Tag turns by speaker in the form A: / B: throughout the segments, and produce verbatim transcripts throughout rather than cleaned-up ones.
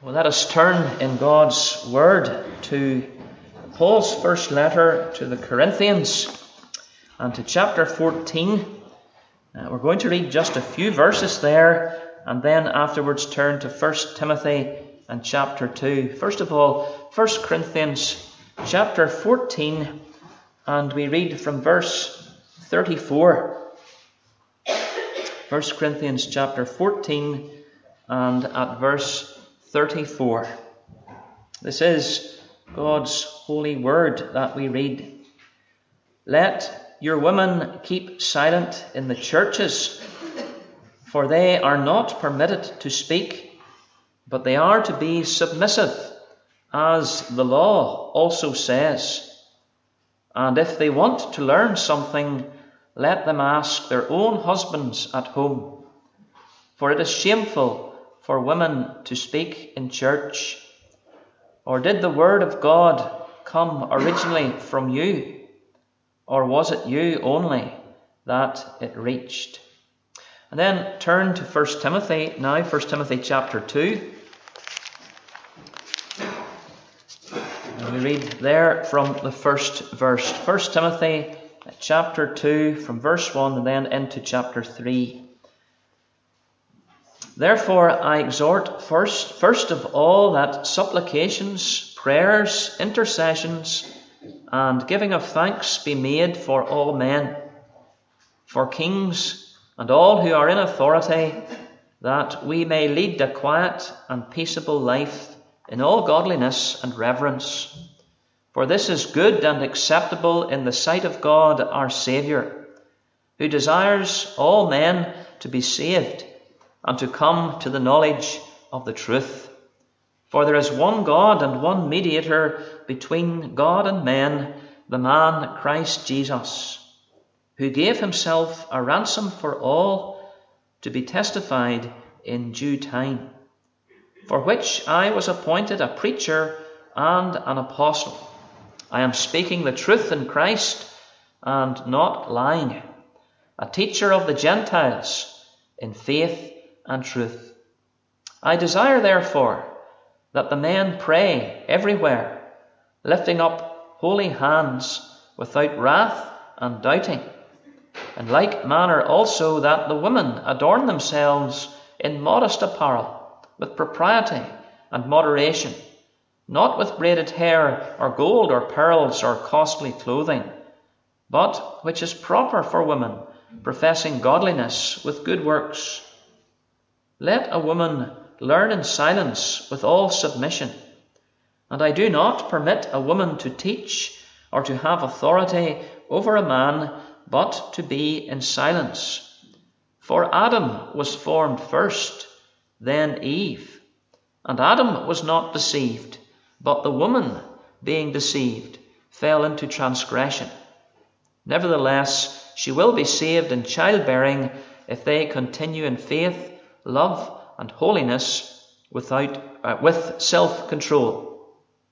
A: Well, let us turn in God's Word to Paul's first letter to the Corinthians and to chapter fourteen. Uh, we're going to read just a few verses there and then afterwards turn to First Timothy and chapter two. First of all, First Corinthians chapter fourteen, and we read from verse thirty-four. First Corinthians chapter fourteen and at verse thirty-four. This is God's holy word that we read. Let your women keep silent in the churches, for they are not permitted to speak, but they are to be submissive, as the law also says. And if they want to learn something, let them ask their own husbands at home, for it is shameful for women to speak in church. Or did the word of God come originally from you? Or was it you only that it reached? And then turn to First Timothy now, First Timothy chapter two. And we read there from the first verse. First Timothy chapter two from verse one and then into chapter three. Therefore I exhort first, first of all that supplications, prayers, intercessions, and giving of thanks be made for all men, for kings and all who are in authority, that we may lead a quiet and peaceable life in all godliness and reverence. For this is good and acceptable in the sight of God our Saviour, who desires all men to be saved and to come to the knowledge of the truth. For there is one God and one mediator between God and men, the man Christ Jesus, who gave himself a ransom for all, to be testified in due time, for which I was appointed a preacher and an apostle. I am speaking the truth in Christ and not lying, a teacher of the Gentiles in faith and truth. I desire, therefore, that the men pray everywhere, lifting up holy hands without wrath and doubting. In like manner also that the women adorn themselves in modest apparel, with propriety and moderation, not with braided hair or gold or pearls or costly clothing, but which is proper for women, professing godliness with good works. Let a woman learn in silence with all submission. And I do not permit a woman to teach or to have authority over a man, but to be in silence. For Adam was formed first, then Eve. And Adam was not deceived, but the woman, being deceived, fell into transgression. Nevertheless, she will be saved in childbearing if they continue in faith, love, and holiness without uh, with self-control.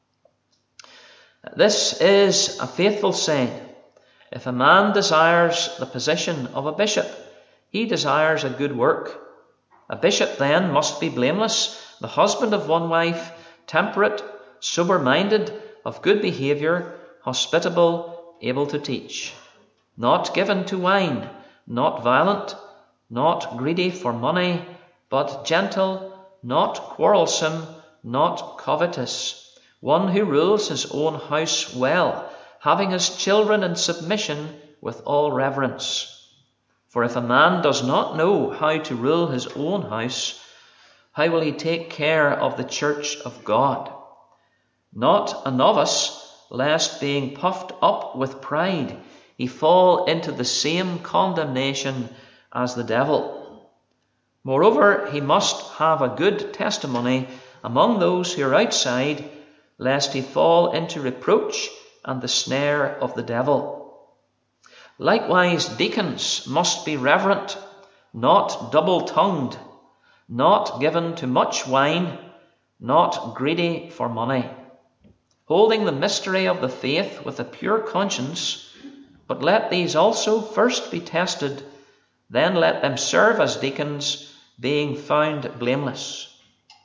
A: This is a faithful saying. If a man desires the position of a bishop, he desires a good work. A bishop then must be blameless, the husband of one wife, temperate, sober-minded, of good behaviour, hospitable, able to teach, not given to wine, not violent, not greedy for money, but gentle, not quarrelsome, not covetous, one who rules his own house well, having his children in submission with all reverence. For if a man does not know how to rule his own house, how will he take care of the church of God? Not a novice, lest being puffed up with pride, he fall into the same condemnation as the devil. Moreover, he must have a good testimony among those who are outside, lest he fall into reproach and the snare of the devil. Likewise, deacons must be reverent, not double-tongued, not given to much wine, not greedy for money, holding the mystery of the faith with a pure conscience. But let these also first be tested, then let them serve as deacons, being found blameless.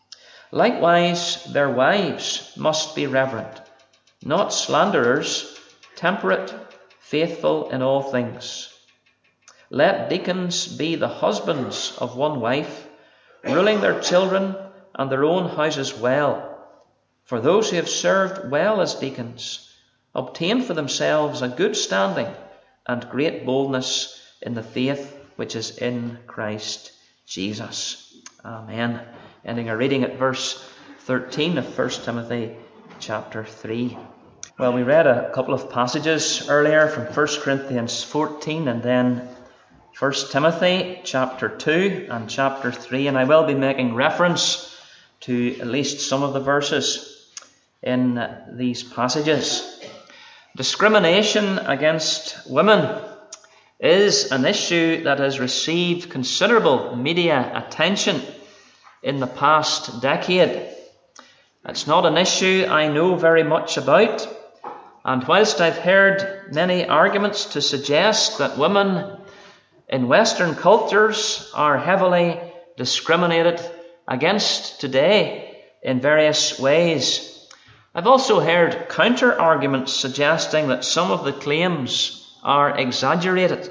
A: Likewise, their wives must be reverent, not slanderers, temperate, faithful in all things. Let deacons be the husbands of one wife, ruling their children and their own houses well. For those who have served well as deacons obtain for themselves a good standing and great boldness in the faith which is in Christ Jesus. Amen. Ending our reading at verse thirteen of First Timothy chapter three. Well, we read a couple of passages earlier from First Corinthians fourteen and then First Timothy chapter two and chapter three, and I will be making reference to at least some of the verses in these passages. Discrimination against women is an issue that has received considerable media attention in the past decade. It's not an issue I know very much about, and whilst I've heard many arguments to suggest that women in Western cultures are heavily discriminated against today in various ways, I've also heard counter-arguments suggesting that some of the claims are exaggerated.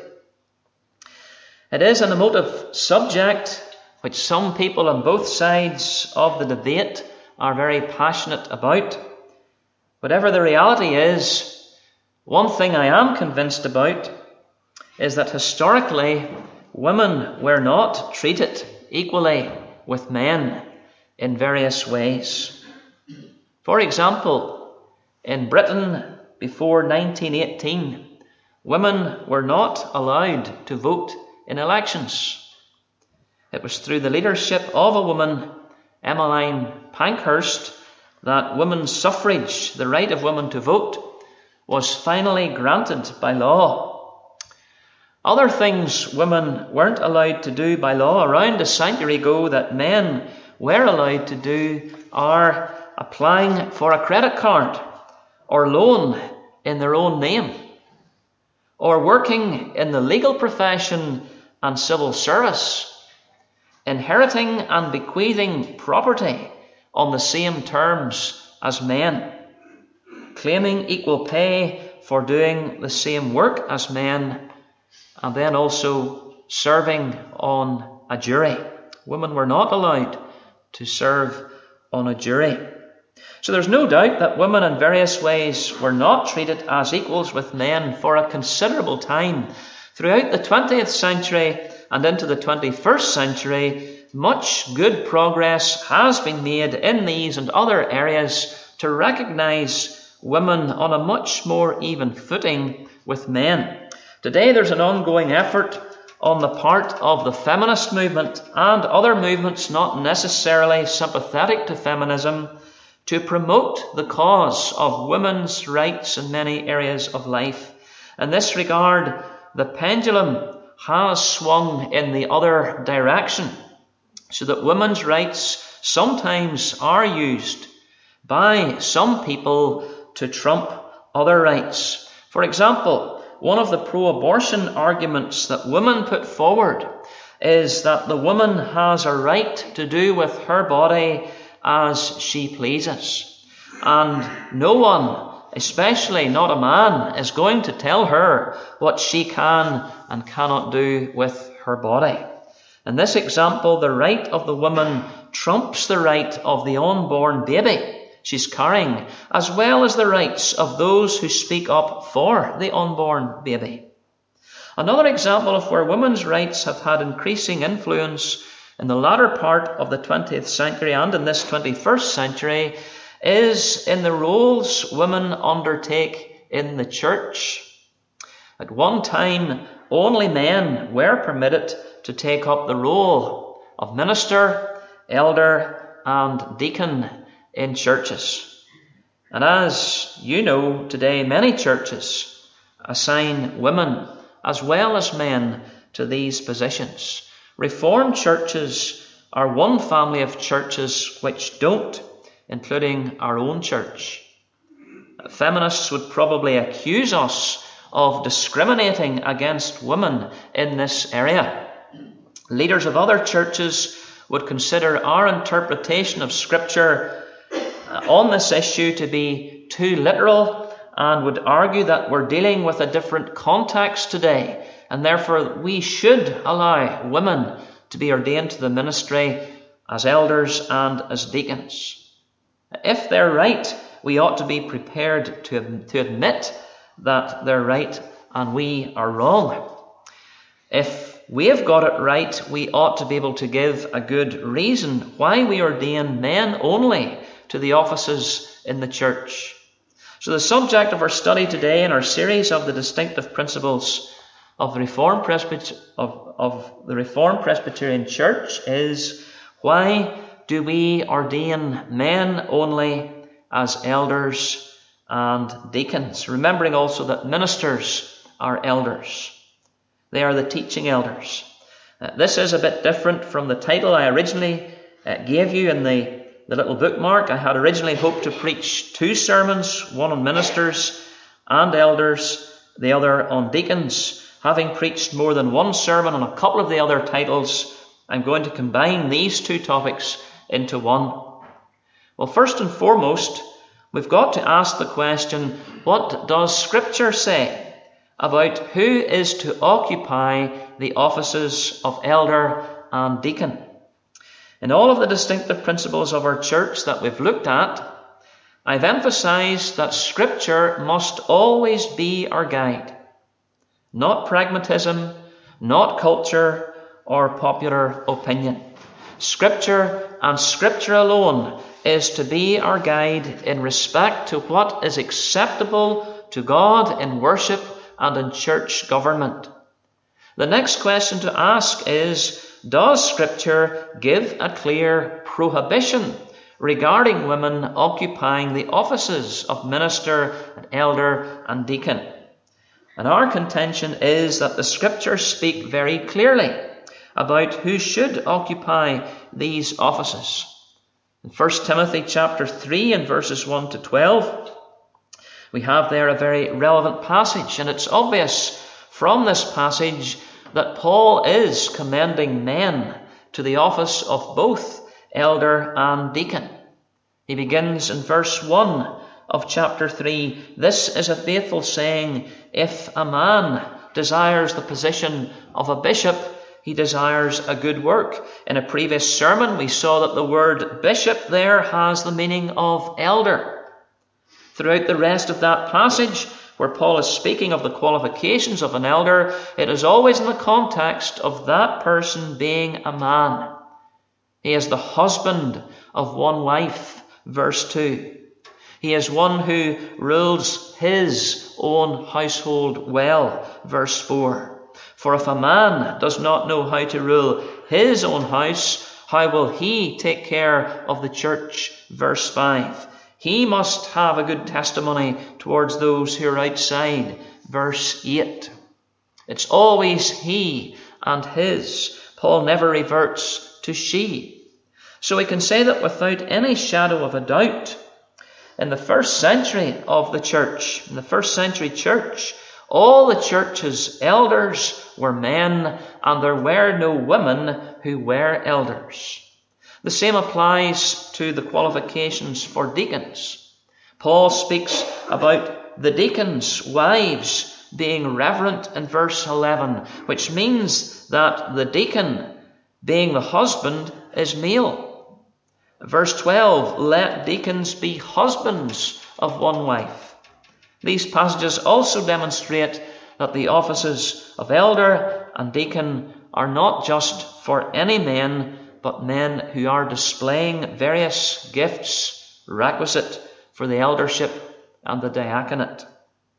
A: It is an emotive subject which some people on both sides of the debate are very passionate about. Whatever the reality is, one thing I am convinced about is that historically women were not treated equally with men in various ways. For example, in Britain before nineteen eighteen, women were not allowed to vote in elections. It was through the leadership of a woman, Emmeline Pankhurst, that women's suffrage, the right of women to vote, was finally granted by law. Other things women weren't allowed to do by law around a century ago that men were allowed to do are applying for a credit card or loan in their own name, or working in the legal profession and civil service, inheriting and bequeathing property on the same terms as men, claiming equal pay for doing the same work as men, and then also serving on a jury. Women were not allowed to serve on a jury. So there's no doubt that women in various ways were not treated as equals with men for a considerable time. Throughout the twentieth century and into the twenty-first century, much good progress has been made in these and other areas to recognise women on a much more even footing with men. Today there's an ongoing effort on the part of the feminist movement and other movements not necessarily sympathetic to feminism to promote the cause of women's rights in many areas of life. In this regard, the pendulum has swung in the other direction, so that women's rights sometimes are used by some people to trump other rights. For example, one of the pro-abortion arguments that women put forward is that the woman has a right to do with her body as she pleases. And no one, especially not a man, is going to tell her what she can and cannot do with her body. In this example, the right of the woman trumps the right of the unborn baby she's carrying, as well as the rights of those who speak up for the unborn baby. Another example of where women's rights have had increasing influence in the latter part of the twentieth century and in this twenty-first century is in the roles women undertake in the church. At one time, only men were permitted to take up the role of minister, elder, and deacon in churches. And as you know, today many churches assign women as well as men to these positions. Reformed churches are one family of churches which don't, including our own church. Feminists would probably accuse us of discriminating against women in this area. Leaders of other churches would consider our interpretation of Scripture on this issue to be too literal and would argue that we're dealing with a different context today, and therefore we should allow women to be ordained to the ministry as elders and as deacons. If they're right, we ought to be prepared to, to admit that they're right and we are wrong. If we have got it right, we ought to be able to give a good reason why we ordain men only to the offices in the church. So the subject of our study today in our series of the distinctive principles of the Reformed Presbyter- of, of the Reformed Presbyterian Church is, why do we ordain men only as elders and deacons? Remembering also that ministers are elders. They are the teaching elders. Uh, this is a bit different from the title I originally uh, gave you in the, the little bookmark. I had originally hoped to preach two sermons, one on ministers and elders, the other on deacons. Having preached more than one sermon on a couple of the other titles, I'm going to combine these two topics into one. Well, first and foremost, we've got to ask the question, what does Scripture say about who is to occupy the offices of elder and deacon? In all of the distinctive principles of our church that we've looked at, I've emphasized that Scripture must always be our guide. Not pragmatism, not culture, or popular opinion. Scripture and Scripture alone is to be our guide in respect to what is acceptable to God in worship and in church government. The next question to ask is, does Scripture give a clear prohibition regarding women occupying the offices of minister, and elder, and deacon? And our contention is that the Scriptures speak very clearly about who should occupy these offices. In First Timothy chapter three and verses one to twelve, we have there a very relevant passage, and it's obvious from this passage that Paul is commending men to the office of both elder and deacon. He begins in verse one of chapter three, "This is a faithful saying, if a man desires the position of a bishop, he desires a good work." In a previous sermon, we saw that the word bishop there has the meaning of elder. Throughout the rest of that passage, where Paul is speaking of the qualifications of an elder, it is always in the context of that person being a man. He is the husband of one wife, verse two. He is one who rules his own household well, verse four. For if a man does not know how to rule his own house, how will he take care of the church? Verse five. He must have a good testimony towards those who are outside. Verse eight. It's always he and his. Paul never reverts to she. So we can say that without any shadow of a doubt, in the first century of the church, in the first century church, all the church's elders were men, and there were no women who were elders. The same applies to the qualifications for deacons. Paul speaks about the deacons' wives being reverent in verse eleven, which means that the deacon, being the husband, is male. Verse twelve, let deacons be husbands of one wife. These passages also demonstrate that the offices of elder and deacon are not just for any men, but men who are displaying various gifts requisite for the eldership and the diaconate.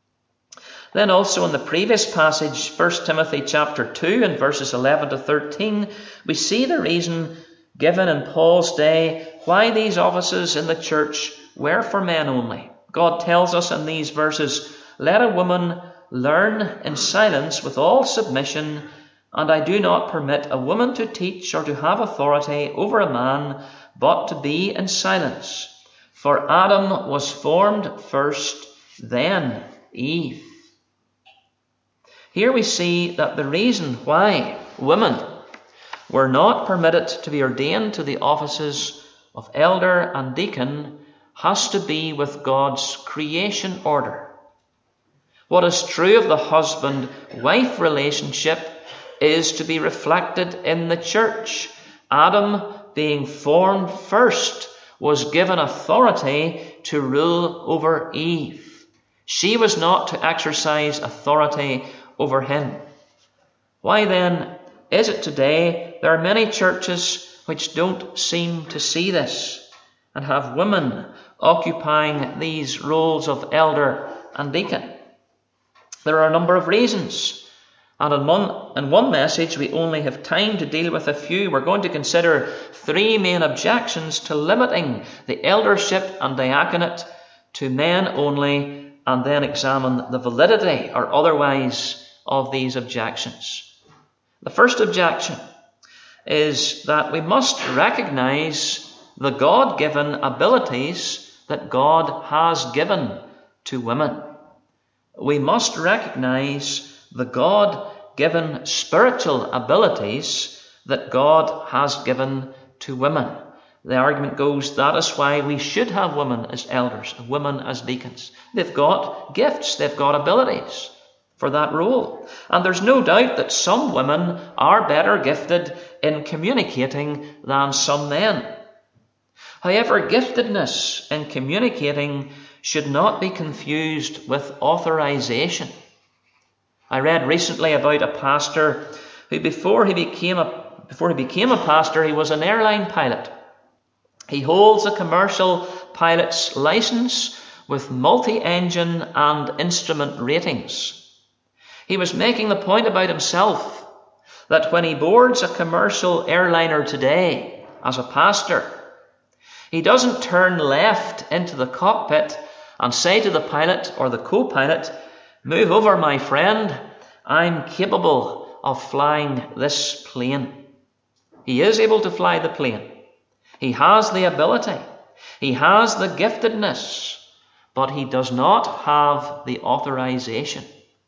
A: Then also in the previous passage, First Timothy chapter two and verses eleven to thirteen, we see the reason given in Paul's day why these offices in the church were for men only. God tells us in these verses, let a woman learn in silence with all submission, and I do not permit a woman to teach or to have authority over a man, but to be in silence. For Adam was formed first, then Eve. Here we see that the reason why women were not permitted to be ordained to the offices of elder and deacon has to be with God's creation order. What is true of the husband-wife relationship is to be reflected in the church. Adam, being formed first, was given authority to rule over Eve. She was not to exercise authority over him. Why then is it today there are many churches which don't seem to see this and have women occupying these roles of elder and deacon? There are a number of reasons. And in one, in one message, we only have time to deal with a few. We're going to consider three main objections to limiting the eldership and diaconate to men only, and then examine the validity or otherwise of these objections. The first objection is that we must recognize the God-given abilities that God has given to women. We must recognize the God-given spiritual abilities that God has given to women. The argument goes that is why we should have women as elders and women as deacons. They've got gifts, they've got abilities for that role. And there's no doubt that some women are better gifted in communicating than some men. However, giftedness in communicating should not be confused with authorization. I read recently about a pastor who before he became a before he became a pastor, he was an airline pilot. He holds a commercial pilot's license with multi-engine and instrument ratings. He was making the point about himself that when he boards a commercial airliner today as a pastor, he doesn't turn left into the cockpit and say to the pilot or the co-pilot, "Move over, my friend, I'm capable of flying this plane." He is able to fly the plane. He has the ability. He has the giftedness, but he does not have the authorization.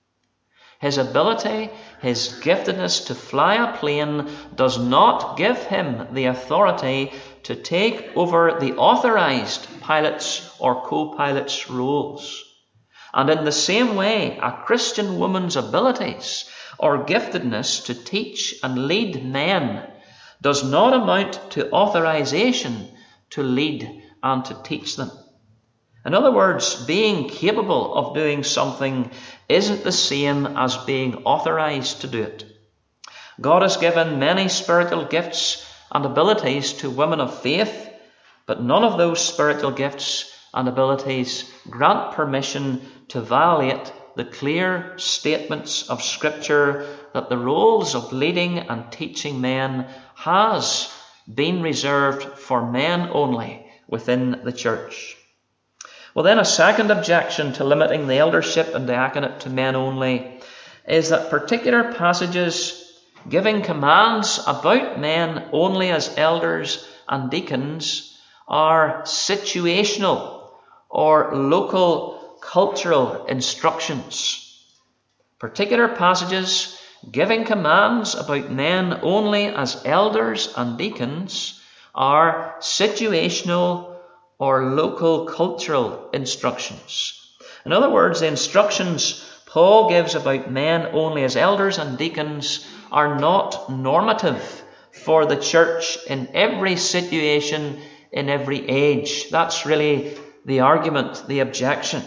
A: His ability, his giftedness to fly a plane does not give him the authority to take over the authorized pilot's or co-pilot's roles. And in the same way, a Christian woman's abilities or giftedness to teach and lead men does not amount to authorization to lead and to teach them. In other words, being capable of doing something isn't the same as being authorized to do it. God has given many spiritual gifts and abilities to women of faith, but none of those spiritual gifts and abilities grant permission to violate the clear statements of Scripture that the roles of leading and teaching men has been reserved for men only within the church. Well, then a second objection to limiting the eldership and diaconate to men only is that particular passages giving commands about men only as elders and deacons are situational or local cultural instructions. Particular passages giving commands about men only as elders and deacons are situational or local cultural instructions. In other words, the instructions Paul gives about men only as elders and deacons are not normative for the church in every situation, in every age. That's really the argument, the objection.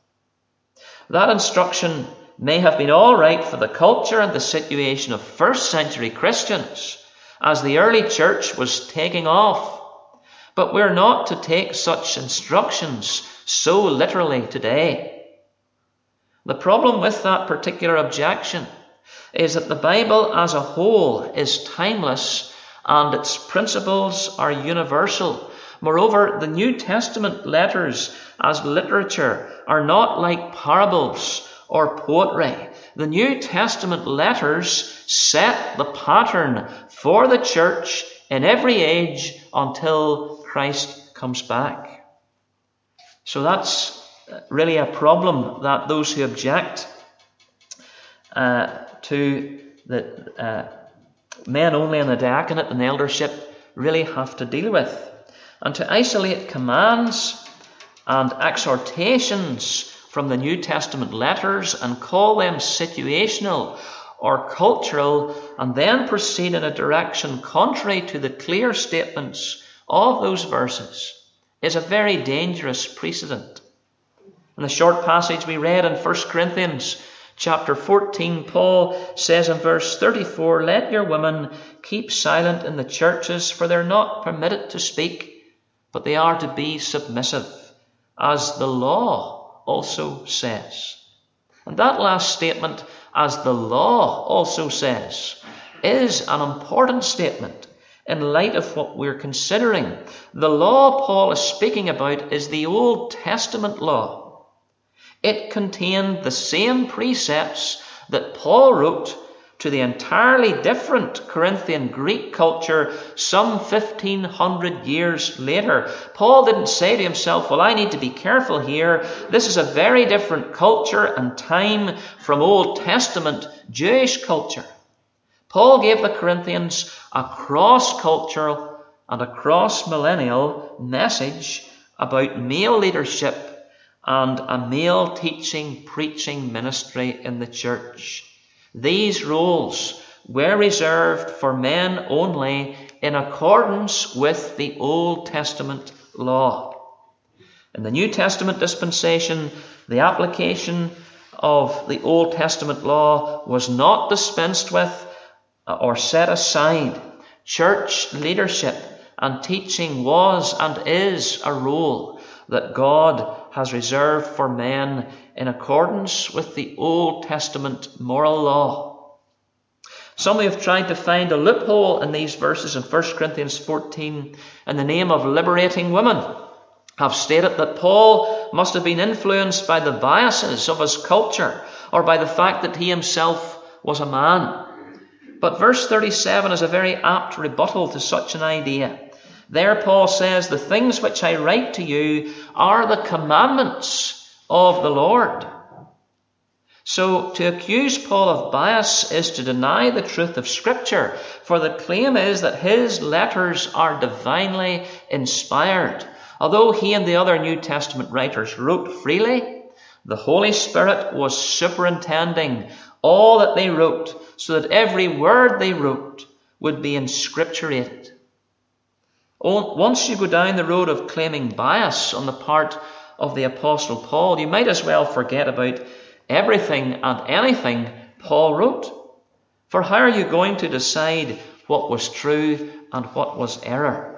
A: That instruction may have been all right for the culture and the situation of first century Christians as the early church was taking off. But we're not to take such instructions so literally today. The problem with that particular objection is that the Bible as a whole is timeless and its principles are universal. Moreover, the New Testament letters as literature are not like parables or poetry. The New Testament letters set the pattern for the church in every age until Christ comes back. So that's really a problem that those who object uh, to the uh, men only in the diaconate and eldership really have to deal with. And to isolate commands and exhortations from the New Testament letters and call them situational or cultural, and then proceed in a direction contrary to the clear statements of those verses, is a very dangerous precedent. In the short passage we read in First Corinthians chapter fourteen, Paul says in verse thirty-four, "Let your women keep silent in the churches, for they're not permitted to speak, but they are to be submissive, as the law also says." And that last statement, "as the law also says," is an important statement in light of what we're considering. The law Paul is speaking about is the Old Testament law. It contained the same precepts that Paul wrote to the entirely different Corinthian Greek culture some fifteen hundred years later. Paul didn't say to himself, well, I need to be careful here. This is a very different culture and time from Old Testament Jewish culture. Paul gave the Corinthians a cross-cultural and a cross-millennial message about male leadership and a male teaching, preaching ministry in the church. These roles were reserved for men only in accordance with the Old Testament law. In the New Testament dispensation, the application of the Old Testament law was not dispensed with or set aside. Church leadership and teaching was and is a role that God has reserved for men in accordance with the Old Testament moral law. Some have tried to find a loophole in these verses in First Corinthians fourteen in the name of liberating women, have stated that Paul must have been influenced by the biases of his culture or by the fact that he himself was a man. But verse thirty-seven is a very apt rebuttal to such an idea. There Paul says, "The things which I write to you are the commandments of the Lord." So to accuse Paul of bias is to deny the truth of Scripture, for the claim is that his letters are divinely inspired. Although he and the other New Testament writers wrote freely, the Holy Spirit was superintending all that they wrote, so that every word they wrote would be inscripturated. Once you go down the road of claiming bias on the part of the Apostle Paul, you might as well forget about everything and anything Paul wrote. For how are you going to decide what was true and what was error?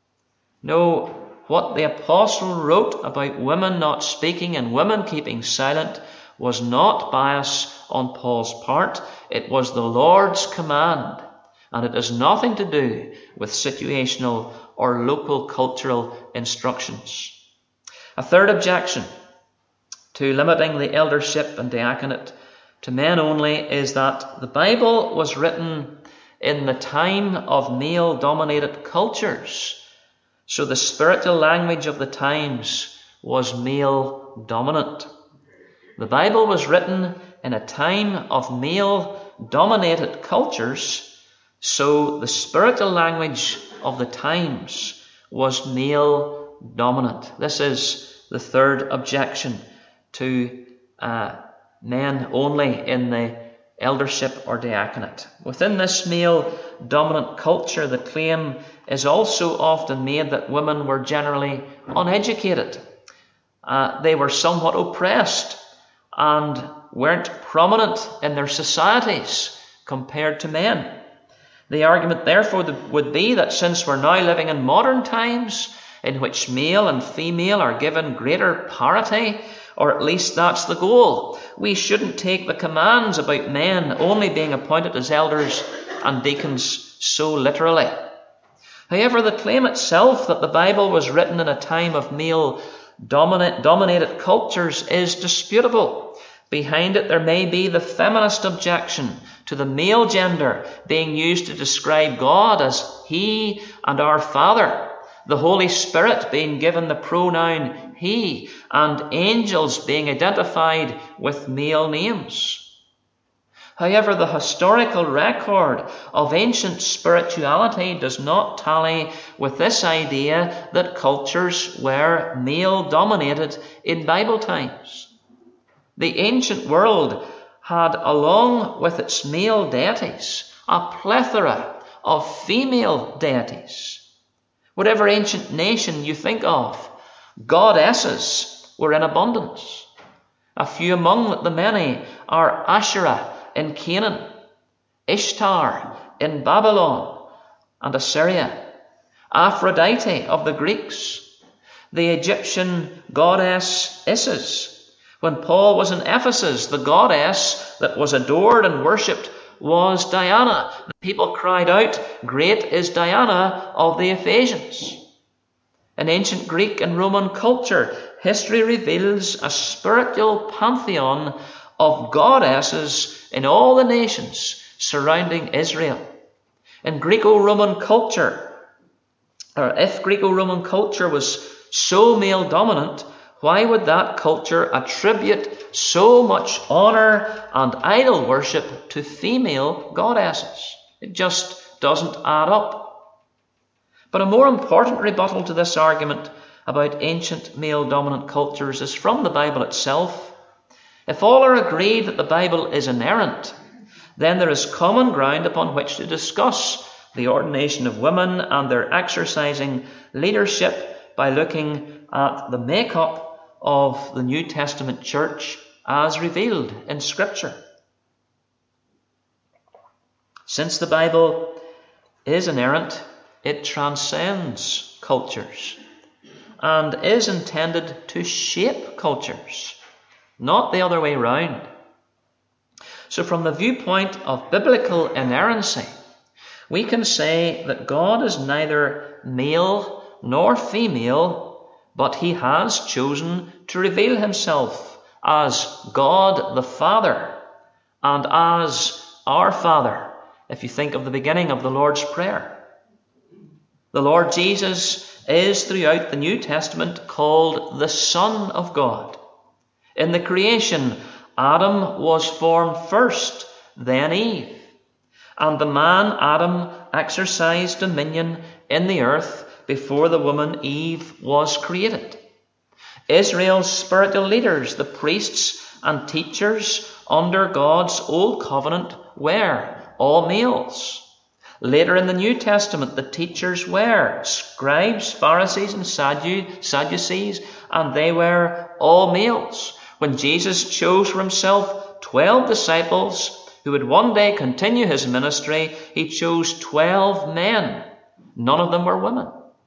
A: No, what the Apostle wrote about women not speaking and women keeping silent was not bias on Paul's part. It was the Lord's command, and it has nothing to do with situational or local cultural instructions. A third objection to limiting the eldership and diaconate to men only is that the Bible was written in the time of male-dominated cultures. So the spiritual language of the times was male-dominant. The Bible was written in a time of male-dominated cultures, so the spiritual language of the times was male-dominant. This is the third objection to uh, men only in the eldership or diaconate. Within this male-dominant culture, the claim is also often made that women were generally uneducated. Uh, they were somewhat oppressed and weren't prominent in their societies compared to men. The argument therefore would be that since we're now living in modern times in which male and female are given greater parity, or at least that's the goal, we shouldn't take the commands about men only being appointed as elders and deacons so literally. However, the claim itself that the Bible was written in a time of male-dominated cultures is disputable. Behind it there may be the feminist objection to the male gender being used to describe God as He and our Father, the Holy Spirit being given the pronoun He, and angels being identified with male names. However, the historical record of ancient spirituality does not tally with this idea that cultures were male-dominated in Bible times. The ancient world had, along with its male deities, a plethora of female deities. Whatever ancient nation you think of, goddesses were in abundance. A few among the many are Asherah in Canaan, Ishtar in Babylon and Assyria, Aphrodite of the Greeks, the Egyptian goddess Isis. When Paul was in Ephesus, the goddess that was adored and worshipped was Diana. The people cried out, "Great is Diana of the Ephesians." In ancient Greek and Roman culture, history reveals a spiritual pantheon of goddesses in all the nations surrounding Israel. In Greco-Roman culture, or if Greco-Roman culture was so male-dominant, why would that culture attribute so much honor and idol worship to female goddesses? It just doesn't add up. But a more important rebuttal to this argument about ancient male-dominant cultures is from the Bible itself. If all are agreed that the Bible is inerrant, then there is common ground upon which to discuss the ordination of women and their exercising leadership by looking at the makeup of the New Testament church as revealed in Scripture. Since the Bible is inerrant, it transcends cultures and is intended to shape cultures, not the other way round. So from the viewpoint of biblical inerrancy, we can say that God is neither male nor female, but he has chosen to reveal himself as God the Father and as our Father, if you think of the beginning of the Lord's Prayer. The Lord Jesus is throughout the New Testament called the Son of God. In the creation, Adam was formed first, then Eve. And the man Adam exercised dominion in the earth before the woman Eve was created. Israel's spiritual leaders, the priests and teachers under God's old covenant, were all males. Later in the New Testament, the teachers were scribes, Pharisees and Sadducees, and they were all males. When Jesus chose for himself twelve disciples who would one day continue his ministry, he chose twelve men. None of them were women.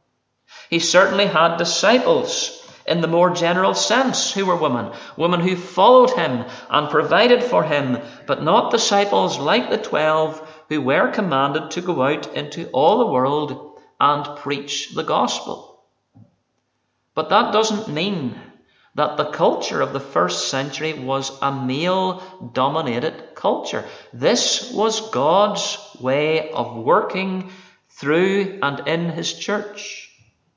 A: He certainly had disciples in the more general sense who were women, women who followed him and provided for him, but not disciples like the twelve who were commanded to go out into all the world and preach the gospel. But that doesn't mean that the culture of the first century was a male-dominated culture. This was God's way of working through and in his church.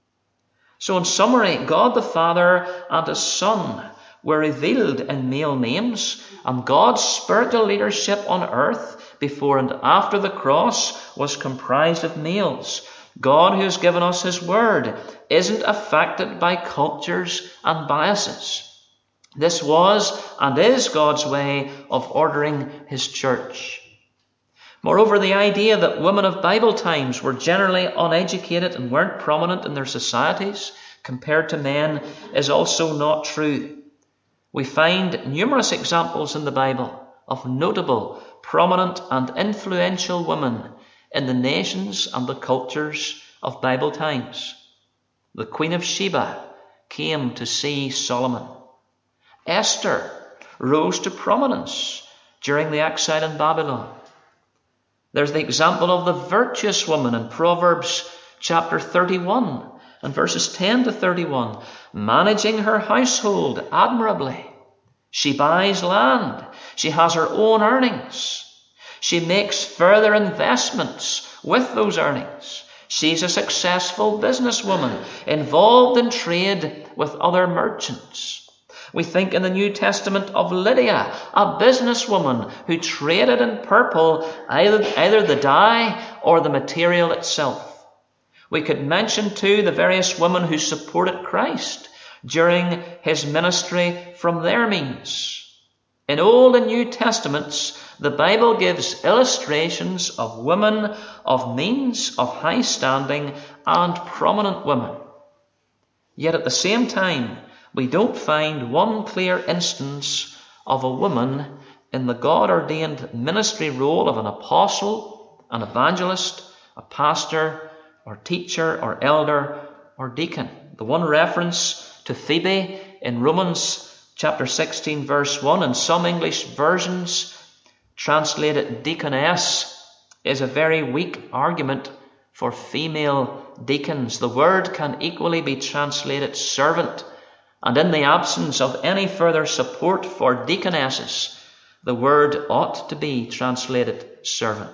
A: So in summary, God the Father and his Son were revealed in male names, and God's spiritual leadership on earth before and after the cross was comprised of males. God, who has given us his word, isn't affected by cultures and biases. This was and is God's way of ordering his church. Moreover, the idea that women of Bible times were generally uneducated and weren't prominent in their societies compared to men is also not true. We find numerous examples in the Bible of notable, prominent and influential women in the nations and the cultures of Bible times. The Queen of Sheba came to see Solomon. Esther rose to prominence during the exile in Babylon. There's the example of the virtuous woman in Proverbs chapter thirty-one and verses ten to thirty-one, managing her household admirably. She buys land. She has her own earnings. She makes further investments with those earnings. She's a successful businesswoman involved in trade with other merchants. We think in the New Testament of Lydia, a businesswoman who traded in purple, either, either the dye or the material itself. We could mention too the various women who supported Christ during his ministry from their means. In Old and New Testaments, the Bible gives illustrations of women of means, of high standing, and prominent women. Yet at the same time, we don't find one clear instance of a woman in the God-ordained ministry role of an apostle, an evangelist, a pastor, or teacher, or elder, or deacon. The one reference to Phoebe in Romans chapter sixteen, verse one, and some English versions translate it deaconess, is a very weak argument for female deacons. The word can equally be translated servant, and in the absence of any further support for deaconesses, the word ought to be translated servant.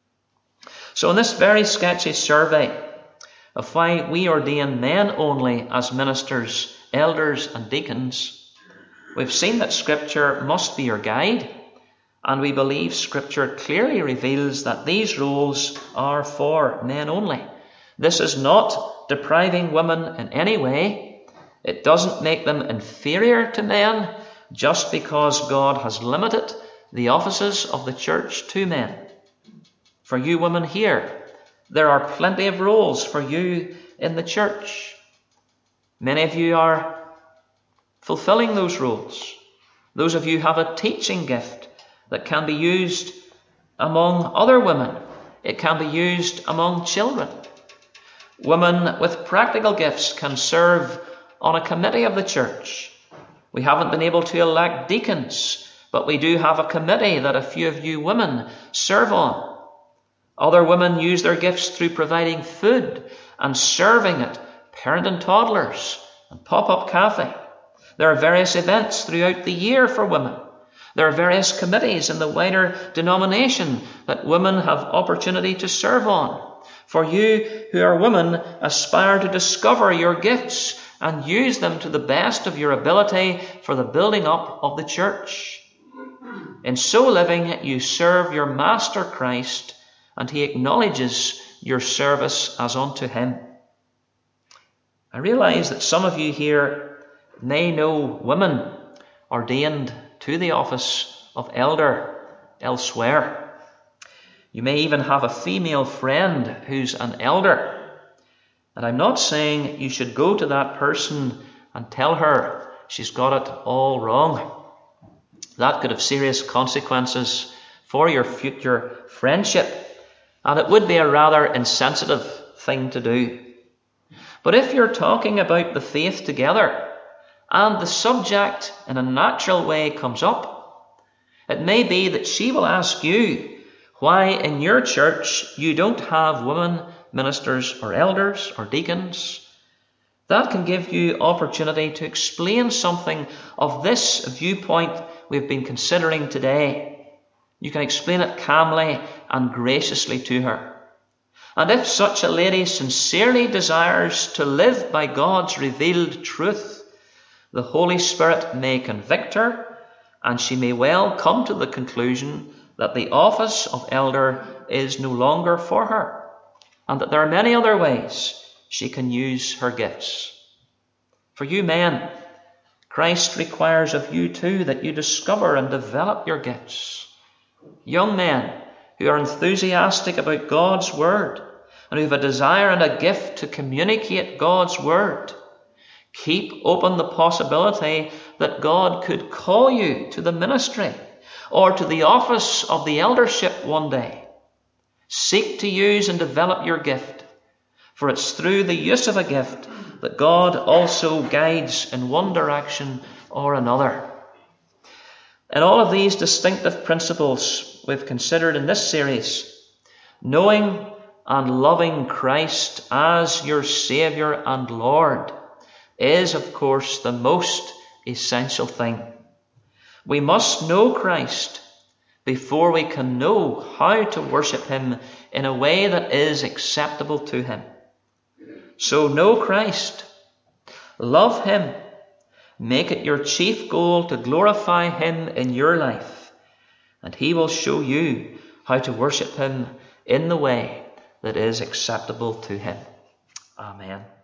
A: So in this very sketchy survey of why we ordain men only as ministers, elders and deacons, we've seen that Scripture must be your guide, and we believe Scripture clearly reveals that these roles are for men only. This is not depriving women in any way. It doesn't make them inferior to men just because God has limited the offices of the church to men. For you women here, there are plenty of roles for you in the church. Many of you are fulfilling those roles. Those of you have a teaching gift that can be used among other women. It can be used among children. Women with practical gifts can serve on a committee of the church. We haven't been able to elect deacons, but we do have a committee that a few of you women serve on. Other women use their gifts through providing food and serving at parent and toddlers and pop-up cafe. There are various events throughout the year for women. There are various committees in the wider denomination that women have opportunity to serve on. For you who are women, aspire to discover your gifts and use them to the best of your ability for the building up of the church. In so living, you serve your Master Christ, and he acknowledges your service as unto him. I realize that some of you here may know women ordained to the office of elder elsewhere. You may even have a female friend who's an elder. And I'm not saying you should go to that person and tell her she's got it all wrong. That could have serious consequences for your future friendship, and it would be a rather insensitive thing to do. But if you're talking about the faith together, and the subject in a natural way comes up, it may be that she will ask you why in your church you don't have women ministers or elders or deacons. That can give you opportunity to explain something of this viewpoint we've been considering today. You can explain it calmly and graciously to her. And if such a lady sincerely desires to live by God's revealed truth, the Holy Spirit may convict her, and she may well come to the conclusion that the office of elder is no longer for her, and that there are many other ways she can use her gifts. For you men, Christ requires of you too that you discover and develop your gifts. Young men who are enthusiastic about God's word and who have a desire and a gift to communicate God's word, keep open the possibility that God could call you to the ministry or to the office of the eldership one day. Seek to use and develop your gift, for it's through the use of a gift that God also guides in one direction or another. In all of these distinctive principles we've considered in this series, knowing and loving Christ as your Saviour and Lord is, of course, the most essential thing. We must know Christ before we can know how to worship him in a way that is acceptable to him. So know Christ, love him, Make it your chief goal to glorify him in your life, and he will show you how to worship him in the way that is acceptable to him. Amen.